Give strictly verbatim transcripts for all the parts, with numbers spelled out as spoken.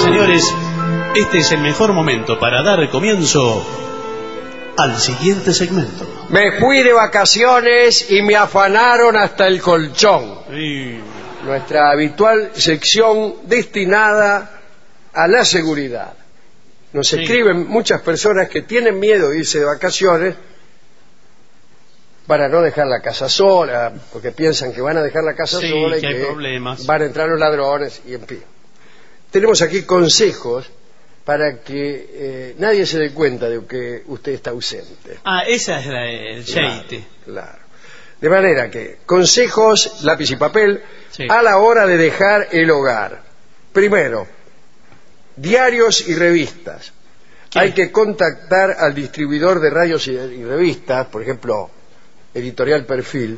señores, este es el mejor momento para dar comienzo al siguiente segmento. Me fui de vacaciones y me afanaron hasta el colchón. Sí. Nuestra habitual sección destinada a la seguridad. Nos Sí. escriben muchas personas que tienen miedo de irse de vacaciones para no dejar la casa sola, porque piensan que van a dejar la casa Sí, sola y que hay que problemas. van a entrar los ladrones y en fin. Tenemos aquí consejos para que eh, nadie se dé cuenta de que usted está ausente. Ah, esa es la, el cheite. Claro, claro. De manera que, consejos, lápiz y papel, Sí. a la hora de dejar el hogar. Primero, diarios y revistas. ¿Qué? Hay que contactar al distribuidor de radios y, y revistas, por ejemplo, Editorial Perfil,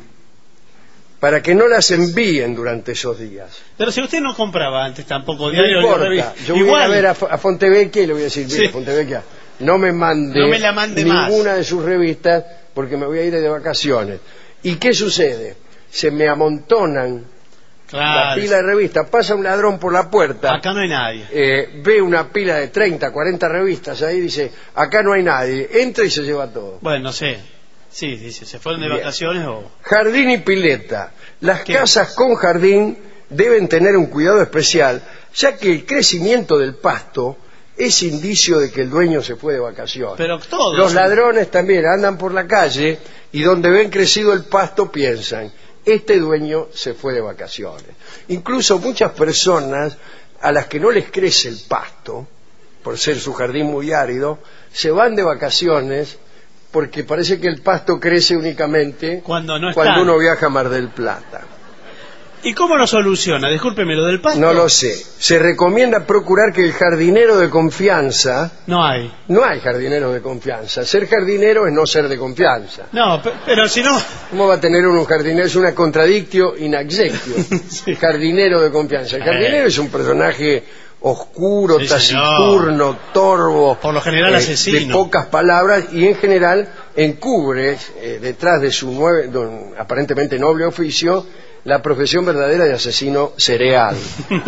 para que no las envíen durante esos días. Pero si usted no compraba antes tampoco No diario ni importa, revista, yo voy igual. a ver a, Fo- a Fontevecchia y le voy a decir, mire, Sí. Fontevecchia, no me mande No me la mande más. ninguna de sus revistas porque me voy a ir de vacaciones. ¿Y qué sucede? Se me amontonan la Claro. pila de revistas, pasa un ladrón por la puerta, Acá no hay nadie. eh, ve una pila de treinta, cuarenta revistas ahí, dice, acá no hay nadie, entra y se lleva todo. Bueno, no sé. Sí, dice, se fueron de Bien. vacaciones o... Jardín y pileta. Las ¿Qué? casas con jardín deben tener un cuidado especial, ya que el crecimiento del pasto es indicio de que el dueño se fue de vacaciones. Pero todos. Los ladrones también andan por la calle y donde ven crecido el pasto piensan, este dueño se fue de vacaciones. Incluso muchas personas a las que no les crece el pasto, por ser su jardín muy árido, se van de vacaciones porque parece que el pasto crece únicamente Cuando no cuando están. uno viaja a Mar del Plata. ¿Y cómo lo soluciona? Discúlpeme, lo del pasto. No lo sé. Se recomienda procurar que el jardinero de confianza... No hay. No hay jardineros de confianza. Ser jardinero es no ser de confianza. No, pe- pero si no... ¿Cómo va a tener uno un jardinero? Es una contradictio in exequio. Sí. Jardinero de confianza. El jardinero Eh. es un personaje oscuro, Sí, taciturno, torvo, Por lo general eh, asesino. de pocas palabras y en general encubre eh, detrás de su nueve- de un aparentemente noble oficio la profesión verdadera de asesino cereal.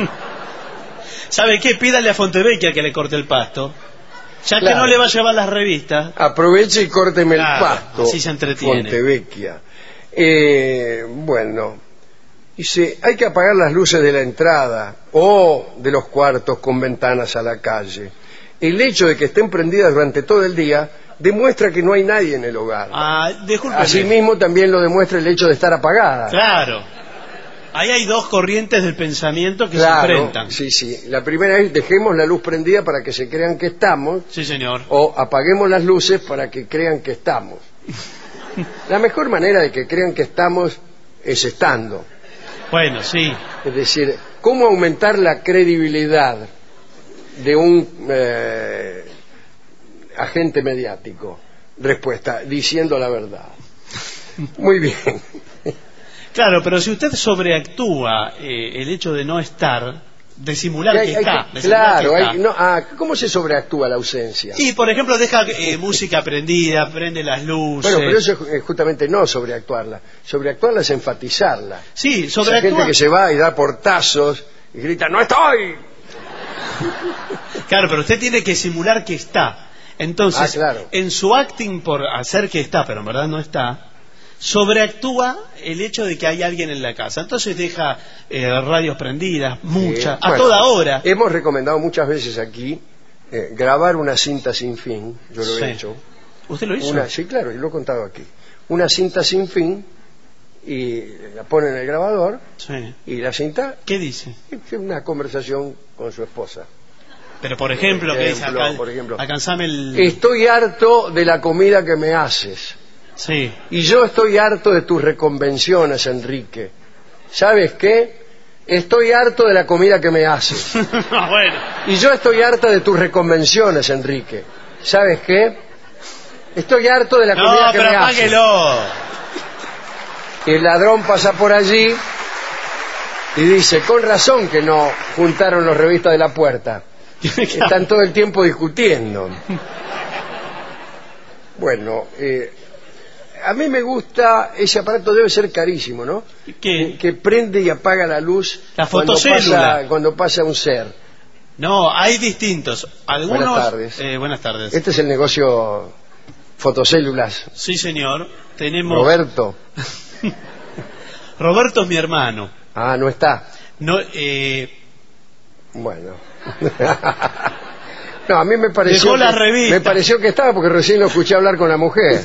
¿Sabe qué? Pídale a Fontevecchia que le corte el pasto. Ya que Claro. no le va a llevar las revistas. Aproveche y córteme Claro, el pasto. así se entretiene. Fontevecchia. Eh, bueno, dice, hay que apagar las luces de la entrada o de los cuartos con ventanas a la calle. El hecho de que estén prendidas durante todo el día demuestra que no hay nadie en el hogar. Ah, discúlpeme. Asimismo también lo demuestra el hecho de estar apagada. Claro. Ahí hay dos corrientes del pensamiento que Claro, se enfrentan. sí, sí. La primera es dejemos la luz prendida para que se crean que estamos, Sí, señor. o apaguemos las luces para que crean que estamos. La mejor manera de que crean que estamos es estando. Bueno, sí. Es decir, ¿cómo aumentar la credibilidad de un eh, agente mediático? Respuesta, diciendo la verdad. Muy bien. Claro, pero si usted sobreactúa eh, el hecho de no estar, de simular Hay- que hay está. que- de simular claro, que hay- está. no, ah, ¿cómo se sobreactúa la ausencia? Y, por ejemplo, deja eh, música prendida, prende las luces. Bueno, pero eso es eh, justamente no sobreactuarla. Sobreactuarla es enfatizarla. Sí, Esa gente sobreactúa. que se va y da portazos y grita, ¡no estoy! Claro, pero usted tiene que simular que está. Entonces, Ah, claro. en su acting por hacer que está, pero en verdad no está, sobreactúa el hecho de que hay alguien en la casa. Entonces deja eh, radios prendidas, muchas, Eh, a bueno, toda hora. Hemos recomendado muchas veces aquí eh, grabar una cinta sin fin. Yo lo Sí. he hecho. ¿Usted lo hizo? Una, sí, claro, yo lo he contado aquí. Una cinta sin fin y la pone en el grabador Sí. y la cinta ¿Qué dice? es una conversación con su esposa. Pero, por ejemplo, Por que dice, ejemplo, alcan- por ejemplo. alcanzame el... Estoy harto de la comida que me haces. Sí. Y yo estoy harto de tus reconvenciones, Enrique. ¿Sabes qué? Estoy harto de la comida que me haces. Bueno. Y yo estoy harta de tus reconvenciones, Enrique. ¿Sabes qué? Estoy harto de la comida No, que pero me haces. apáguelo. El ladrón pasa por allí y dice, con razón que no juntaron los revistas de la puerta. Están todo el tiempo discutiendo. Bueno, eh, a mí me gusta, ese aparato debe ser carísimo, ¿no? ¿Qué? Que prende y apaga la luz La cuando fotocélula. pasa, cuando pasa un ser. No, hay distintos. Algunos, Buenas tardes. Eh, buenas tardes. Este es el negocio fotocélulas. Sí, señor. Tenemos... Roberto. Roberto es mi hermano. Ah, no está. No, eh... Bueno. No, a mí me pareció, Dejó la que, revista. me pareció que estaba porque recién lo escuché hablar con la mujer.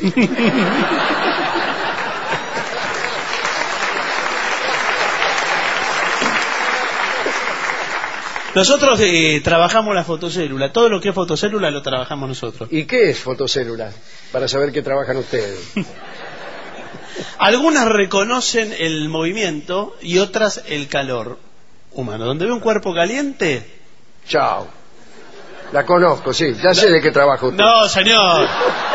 Nosotros eh, trabajamos la fotocélula. Todo lo que es fotocélula lo trabajamos nosotros. ¿Y qué es fotocélula? Para saber qué trabajan ustedes. Algunas reconocen el movimiento y otras el calor humano. Donde ve un cuerpo caliente... Chao. La conozco, sí. Ya sé de qué trabaja usted. No, señor.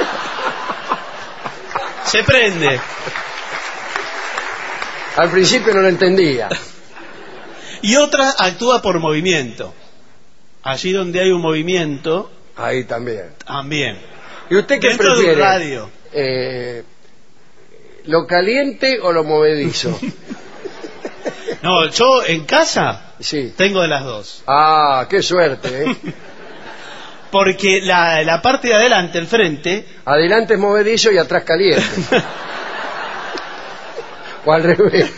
Se prende. Al principio no lo entendía. Y otra actúa por movimiento. Allí donde hay un movimiento, Ahí también. también. ¿Y usted qué Dentro de un prefiere? radio. Eh, ¿Lo caliente o lo movedizo? No, yo en casa Sí. tengo de las dos. Ah, qué suerte, ¿eh? Porque la, la parte de adelante, el frente... Adelante es movedizo y atrás caliente. O al revés.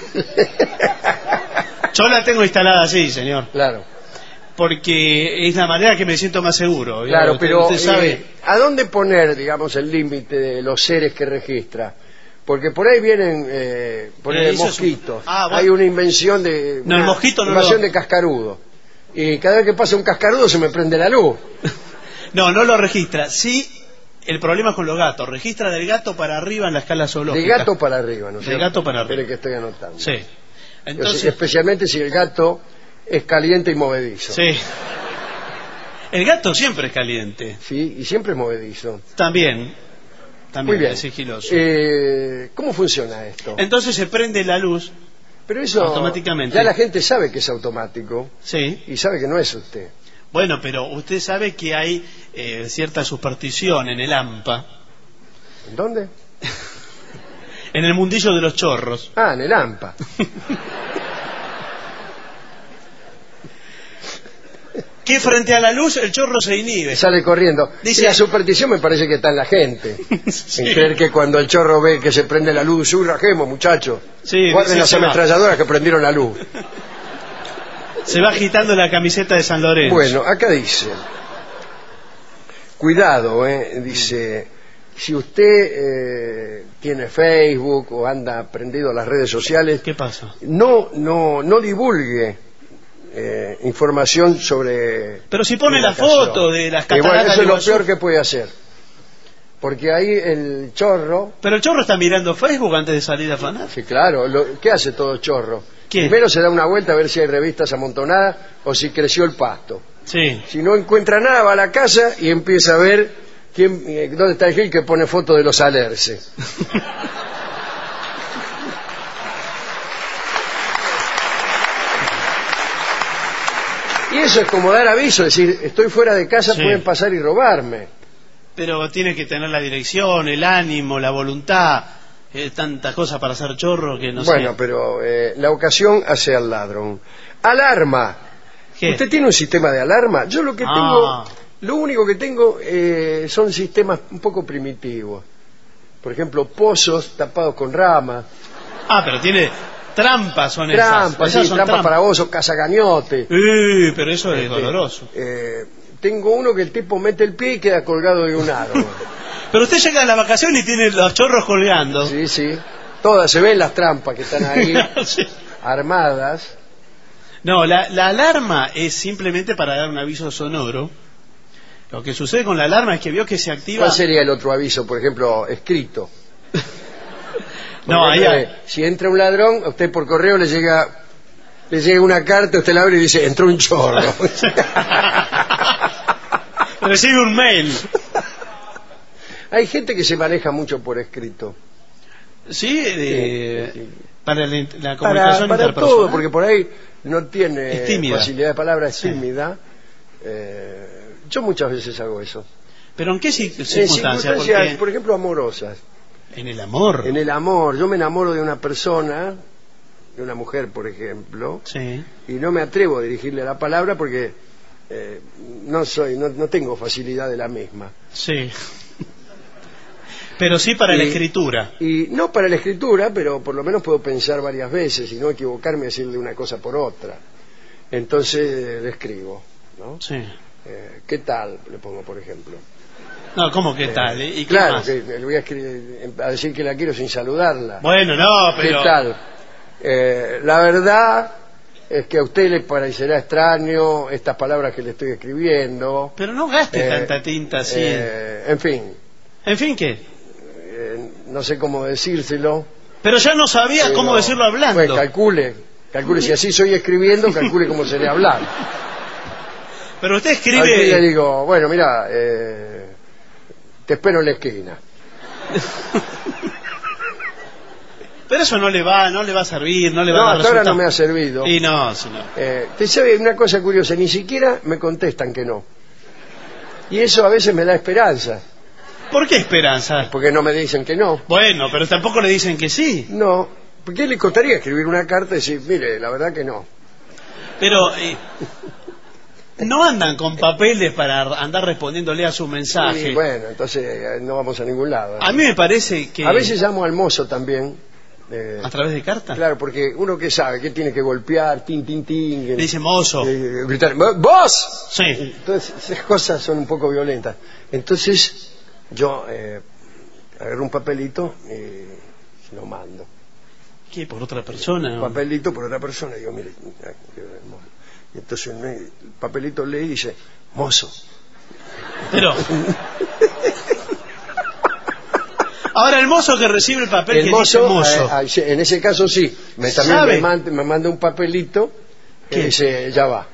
Yo la tengo instalada así, señor. Claro. Porque es la manera que me siento más seguro. Claro, Usted- pero usted sabe... eh, ¿a dónde poner, digamos, el límite de los seres que registra? Porque por ahí vienen eh, poner Eh, eso es un- mosquitos. Ah, bueno. Hay una invención de No, el una mosquito no invasión lo- de cascarudo. Y cada vez que pasa un cascarudo se me prende la luz. No, no lo registra. Sí, el problema es con los gatos. Registra del gato para arriba en la escala De zoológica. gato para arriba, ¿no es De cierto? gato para arriba. Espere que estoy anotando. Sí. Entonces, Entonces, especialmente si el gato es caliente y movedizo. sí. El gato siempre es caliente. Sí, y siempre es movedizo. También. También Muy bien. es sigiloso. Eh, ¿Cómo funciona esto? Entonces se prende la luz. Pero eso automáticamente. ya la gente sabe que es automático Sí. y sabe que no es usted. Bueno, pero usted sabe que hay eh, cierta superstición en el AMPA, ¿En dónde? en el mundillo de los chorros. Ah, en el AMPA. Que frente a la luz el chorro se inhibe. Sale corriendo. Dice- Y la superstición me parece que está en la gente. Sí. En creer que cuando el chorro ve que se prende la luz, ¡uy, rajemos, muchachos! Sí, Guarden dice, las se va. ametralladoras que prendieron la luz. Se va agitando la camiseta de San Lorenzo. Bueno, acá dice, cuidado, eh, dice, si usted eh, tiene Facebook o anda prendido a las redes sociales, ¿Qué pasa? no, no, no divulgue eh, información sobre... Pero si pone la educación. foto de las Y bueno, cataratas eso de es lo Iguazú. peor que puede hacer, porque ahí el chorro, Pero el chorro está mirando Facebook antes de salir a afanar. sí, claro, lo, ¿qué hace todo chorro? ¿Qué? Primero se da una vuelta a ver si hay revistas amontonadas o si creció el pasto. Sí. Si no encuentra nada, va a la casa y empieza a ver quién, eh, dónde está el Gil que pone fotos de los alerce. Y eso es como dar aviso, es decir, estoy fuera de casa, Sí. pueden pasar y robarme. Pero tiene que tener la dirección, el ánimo, la voluntad, eh, tantas cosas para hacer chorro que no Bueno, sé. pero eh, la ocasión hace al ladrón. Alarma. ¿Qué? ¿Usted tiene un sistema de alarma? Yo lo que Ah. tengo, lo único que tengo eh, son sistemas un poco primitivos. Por ejemplo, pozos tapados con ramas, Ah, pero tiene trampas, son esas. trampas, Esas sí, son trampas trampas. para osos, cazagañotes. Eh, pero eso es Este, doloroso. eh, tengo uno que el tipo mete el pie y queda colgado de un árbol. Pero usted llega a la vacación y tiene los chorros colgando. Sí, sí. Todas se ven las trampas que están ahí Sí. armadas. No, la, la alarma es simplemente para dar un aviso sonoro. Lo que sucede con la alarma es que vio que se activa... ¿Cuál sería el otro aviso, por ejemplo, escrito? Por No, ahí ejemplo, hay- eh, si entra un ladrón, a usted por correo le llega le llega una carta, usted la abre y dice, entró un chorro. Recibe un mail. Hay gente que se maneja mucho por escrito. Sí, eh, Sí, sí. para la, la Para, comunicación para interpersonal. todo, porque por ahí no tiene Es tímida. facilidad de palabra, es Sí. tímida. Eh, yo muchas veces hago eso. ¿Pero en qué ci- En circunstancias? circunstancias, Porque por ejemplo, amorosas. en el amor. En el amor, yo me enamoro de una persona, de una mujer, por ejemplo, Sí. y no me atrevo a dirigirle la palabra porque eh, no soy, no, no tengo facilidad de la misma. Sí. Pero sí para y, la escritura. Y no para la escritura, pero por lo menos puedo pensar varias veces y no equivocarme y decirle una cosa por otra. Entonces le escribo, ¿no? Sí. Eh, ¿Qué tal? Le pongo, por ejemplo. No, ¿cómo qué Eh, tal? ¿Y qué claro, más? que le voy a, escribir, a decir que la quiero sin saludarla. Bueno, no, pero... ¿Qué tal? Eh, la verdad es que a usted le parecerá extraño estas palabras que le estoy escribiendo. Pero no gaste Eh, tanta tinta así. Eh, en fin, En fin, ¿qué? eh, no sé cómo decírselo. Pero ya no sabía pero, cómo decirlo hablando. Pues calcule, calcule si así soy escribiendo, calcule cómo seré hablando. Pero usted Aquí escribe... le digo, bueno, mira, eh, te espero en la esquina. Pero eso no le va, no le va a servir, no le va No, a dar hasta ahora resultado. no me ha servido. Y no, si no. Eh, te sabe una cosa curiosa, ni siquiera me contestan que no. Y eso a veces me da esperanza, ¿Por qué esperanza? porque no me dicen que no. Bueno, pero tampoco le dicen que sí. No, ¿por qué le costaría escribir una carta y decir, mire, la verdad que no? Pero eh, no andan con papeles para andar respondiéndole a su mensaje. Y bueno, entonces eh, no vamos a ningún lado. A mí me parece que... A veces llamo al mozo también. Eh, ¿A través de carta? claro, porque uno que sabe que tiene que golpear, tin, tin, tin. Le dice mozo. Eh, gritar, ¡vos! Sí. Entonces, esas cosas son un poco violentas. Entonces, yo eh, agarro un papelito y lo mando. ¿Qué? ¿Por otra persona? Un papelito por otra persona. Y digo, mire, ay, qué hermoso. Y entonces el papelito lee y dice, mozo. Pero... Ahora el mozo que recibe el papel El que mozo, dice mozo. eh, eh, en ese caso sí. Me, también ¿Sabe? me manda, me manda un papelito que ¿Qué? dice, ya va.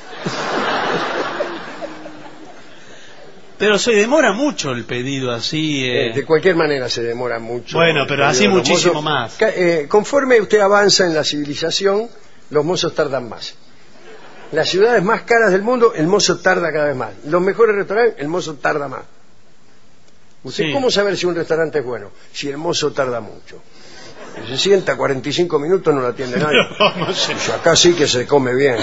Pero se demora mucho el pedido así. Eh. Eh, de cualquier manera se demora mucho. Bueno, pero El así pedido de los muchísimo mozos. más. Ca- eh, conforme usted avanza en la civilización, los mozos tardan más. En las ciudades más caras del mundo, el mozo tarda cada vez más. Los mejores restaurantes, el mozo tarda más. ¿Usted Sí. cómo saber si un restaurante es bueno? Si el mozo tarda mucho. Se sienta cuarenta y cinco minutos, no lo atiende nadie. No, no sé. Dice, acá sí que se come bien.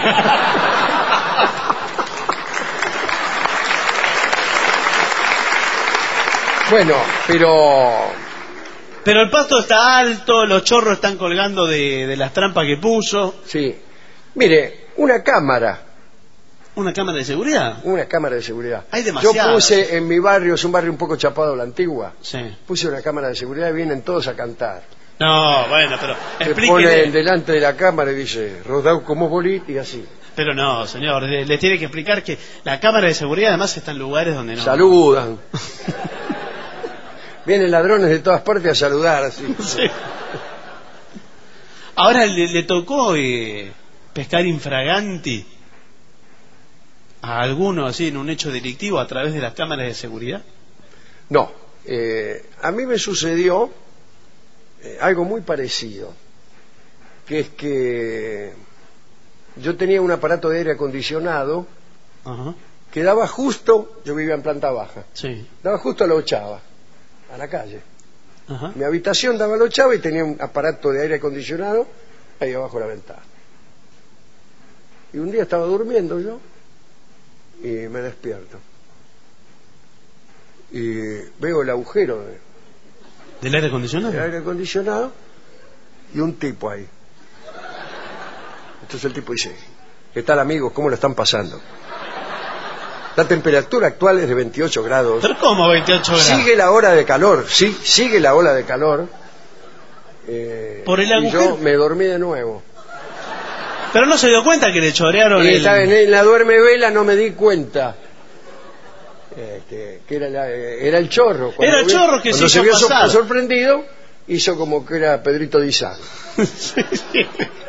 Bueno, pero... Pero el pasto está alto, los chorros están colgando de, de las trampas que puso. Sí. Mire, una cámara, ¿Una cámara de seguridad? una cámara de seguridad. Hay demasiadas. Yo puse en mi barrio, es un barrio un poco chapado a la antigua, Sí. puse una cámara de seguridad y vienen todos a cantar. No, bueno, pero Se ponen explíquele. delante de la cámara y dice, rodau como bolit y así. Pero no, señor, le, le tiene que explicar que la cámara de seguridad además está en lugares donde no... Saludan. Vienen ladrones de todas partes a saludar así. Sí. Ahora le, le tocó eh, pescar infraganti a alguno así en un hecho delictivo a través de las cámaras de seguridad. No, eh, a mí me sucedió eh, algo muy parecido, que es que yo tenía un aparato de aire acondicionado Ajá. que daba justo, yo vivía en planta baja, Sí. daba justo a la ochava, a la calle. Ajá. Mi habitación daba a la ochava y tenía un aparato de aire acondicionado ahí abajo de la ventana. Y un día estaba durmiendo yo y me despierto. Y veo el agujero de, ¿Del aire acondicionado? del aire acondicionado y un tipo ahí. Entonces el tipo dice, ¿qué tal amigos? ¿Cómo lo están pasando? La temperatura actual es de veintiocho grados. ¿Pero cómo veintiocho grados? Sigue la hora de calor, sí, sigue la ola de calor. Eh, ¿Por el y agujero? yo me dormí de nuevo. Pero no se dio cuenta que le chorearon Y el... estaba en, en la duerme vela, no me di cuenta. Eh, que, que era, la- eh, era el chorro. Cuando Era el vi- chorro que se cuando se hizo vio sor- pasar. sorprendido, hizo como que era Pedrito Dizán. Sí, sí.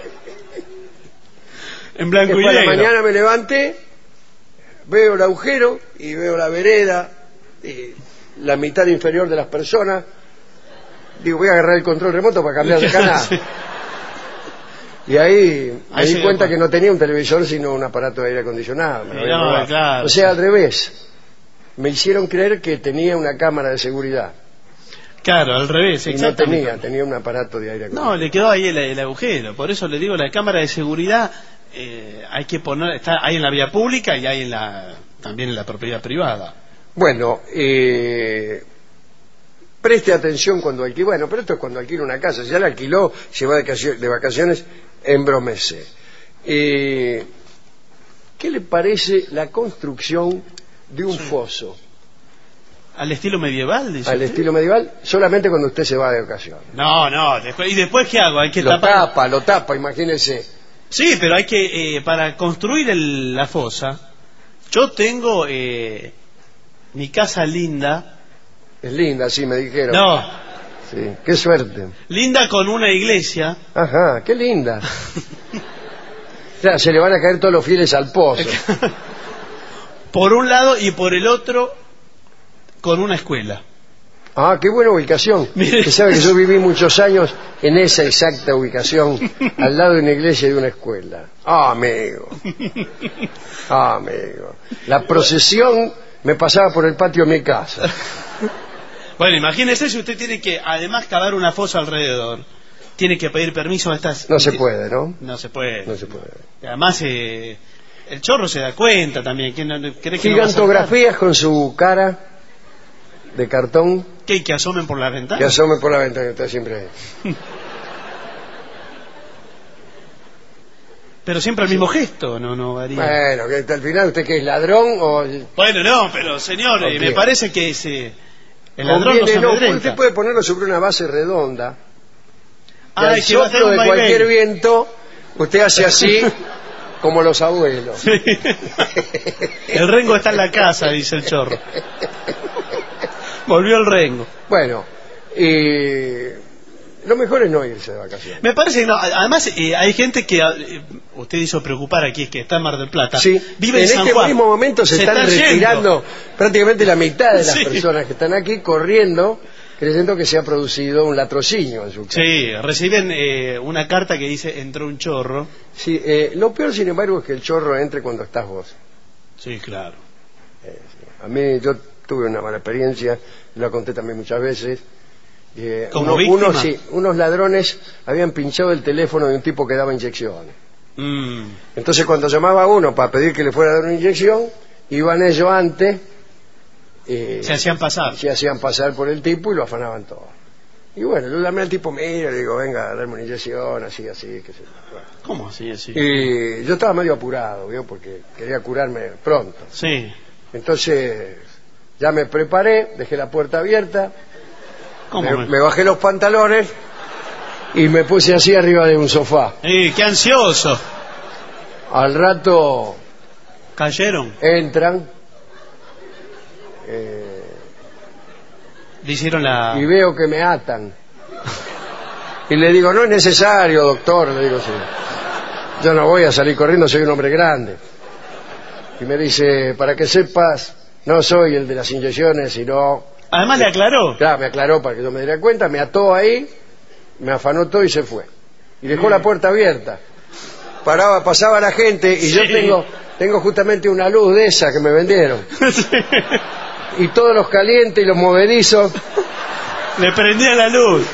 En blanco y Después a la negro. mañana me levanté, veo el agujero y veo la vereda, y la mitad inferior de las personas. Digo, voy a agarrar el control remoto para cambiar de canal. Sí. Y ahí me Ahí se di dio cuenta cuenta. que no tenía un televisor sino un aparato de aire acondicionado. Me lo habían No, robado. claro. O sea, al revés. Me hicieron creer que tenía una cámara de seguridad. Claro, al revés, Y no exactamente. tenía, tenía un aparato de aire acondicionado. No, le quedó ahí el, el agujero. Por eso le digo, la cámara de seguridad eh, hay que poner, está, hay en la vía pública y hay en la, también en la propiedad privada. Bueno, eh, preste atención cuando alquila. Bueno, pero esto es cuando alquila una casa. Si ya la alquiló, se va de vacaciones, de vacaciones embromece. Eh, ¿Qué le parece la construcción de un sí. foso? ¿Al estilo medieval? Dice Al usted? estilo medieval, solamente cuando usted se va de vacaciones. No, no, después, ¿y después qué hago? Hay que lo tapar... tapa, lo tapa, imagínese. Sí, pero hay que, eh, para construir el, la fosa, yo tengo eh, mi casa linda. Es linda, sí, me dijeron. No. Sí, qué suerte. Linda con una iglesia. Ajá, qué linda. O sea, se le van a caer todos los fieles al pozo. Por un lado y por el otro con una escuela. Ah, qué buena ubicación. Mire. Usted sabe que yo viví muchos años en esa exacta ubicación, al lado de una iglesia y de una escuela. Ah, amigo. Ah, amigo. La procesión me pasaba por el patio de mi casa. Bueno, imagínese si usted tiene que, además, cavar una fosa alrededor. Tiene que pedir permiso a estas... No se puede, ¿no? No se puede. No se puede. Además, eh, el chorro se da cuenta también. ¿Quién no, cree que Gigantografías no con su cara de cartón. ¿Qué? ¿Que asomen por la ventana? Que asomen por la ventana, está siempre ahí. Pero siempre el mismo gesto, no, no varía. Bueno, que al final usted que es ladrón o... Bueno, no, pero señor, eh, me parece que ese... El ladrón Conviene, no, no, usted puede ponerlo sobre una base redonda. Ah, al soplo de cualquier viento, usted hace así, como los abuelos. Sí. El rengo está en la casa, dice el chorro. Volvió el rengo. Bueno, eh, lo mejor es no irse de vacaciones. Me parece que no. Además, eh, hay gente que eh, usted hizo preocupar aquí, que está en Mar del Plata. Sí, vive en, en San este Juan. mismo momento se, se están retirando yendo. prácticamente la mitad de las sí. personas que están aquí corriendo, creyendo que se ha producido un latrocinio en su casa. Sí, reciben eh, una carta que dice entró un chorro. Sí, eh, lo peor sin embargo es que el chorro entre cuando estás vos. Sí, claro. Eh, sí. A mí yo tuve una mala experiencia, lo conté también muchas veces. Eh, ¿Como uno, víctima? uno, sí, unos ladrones habían pinchado el teléfono de un tipo que daba inyecciones. Mm. Entonces cuando llamaba a uno para pedir que le fuera a dar una inyección, iban ellos antes. Eh, se hacían pasar. Se hacían pasar por el tipo y lo afanaban todo. Y bueno, yo llamé al tipo, mira, le digo, venga a darme una inyección, así, así, qué sé yo. Bueno. ¿Cómo así, así? Y yo estaba medio apurado, ¿vio? Porque quería curarme pronto. Sí. Entonces, ya me preparé, dejé la puerta abierta, ¿Cómo me, me... me bajé los pantalones y me puse así arriba de un sofá. ¡Eh, qué ansioso! Al rato... ¿Cayeron? Entran... Eh, Le hicieron la... y veo que me atan. Y le digo, no es necesario, doctor, le digo, sí. Yo no voy a salir corriendo, soy un hombre grande. Y me dice, para que sepas, no soy el de las inyecciones, sino... Además le aclaró. Claro, me aclaró para que yo me diera cuenta, me ató ahí, me afanó todo y se fue. Y dejó la puerta abierta. Paraba, pasaba la gente y sí. yo tengo, tengo justamente una luz de esa que me vendieron. Sí. Y todos los calientes y los movedizos... Le prendía la luz.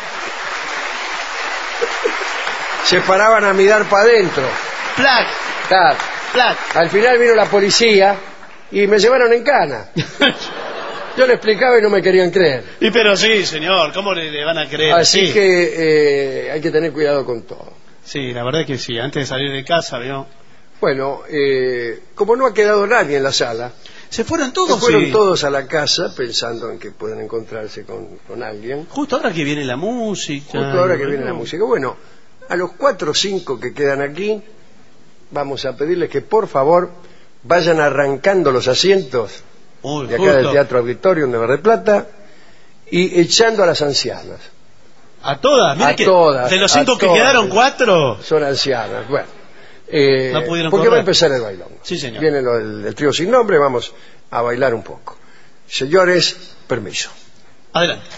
Se paraban a mirar para adentro. ¡Plac! Claro. ¡Plac! Al final vino la policía y me llevaron en cana. Yo le explicaba y no me querían creer. Y pero sí, señor, ¿cómo le, le van a creer? Así sí. que eh, hay que tener cuidado con todo. Sí, la verdad es que sí, antes de salir de casa, ¿vio? Bueno, eh, como no ha quedado nadie en la sala... Se fueron todos. Se fueron sí. todos a la casa pensando en que pueden encontrarse con, con alguien. Justo ahora que viene la música. Justo ahora que viene la música. Bueno, a los cuatro o cinco que quedan aquí, vamos a pedirles que por favor vayan arrancando los asientos Uy, de acá justo. del Teatro Auditorium de Mar del Plata y echando a las ancianas. ¿A todas? Mira a que todas. De los cinco a que todas. quedaron, cuatro. Son ancianas. Bueno. Eh, no pudieron porque correr. va a empezar el bailón. Sí, señor. Viene lo, el, el trío sin nombre, vamos a bailar un poco. Señores, permiso. Adelante.